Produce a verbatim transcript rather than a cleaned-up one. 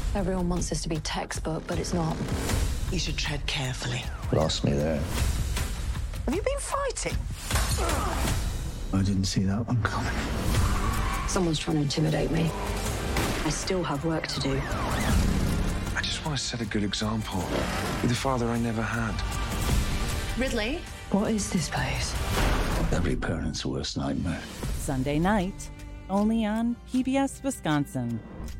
Everyone wants this to be textbook, but it's not. You should tread carefully. Lost me there. Have you been fighting? I didn't see that one coming. Someone's trying to intimidate me. I still have work to do. I just want to set a good example with a father I never had. Ridley? What is this place? Every parent's worst nightmare. Sunday night, only on P B S Wisconsin.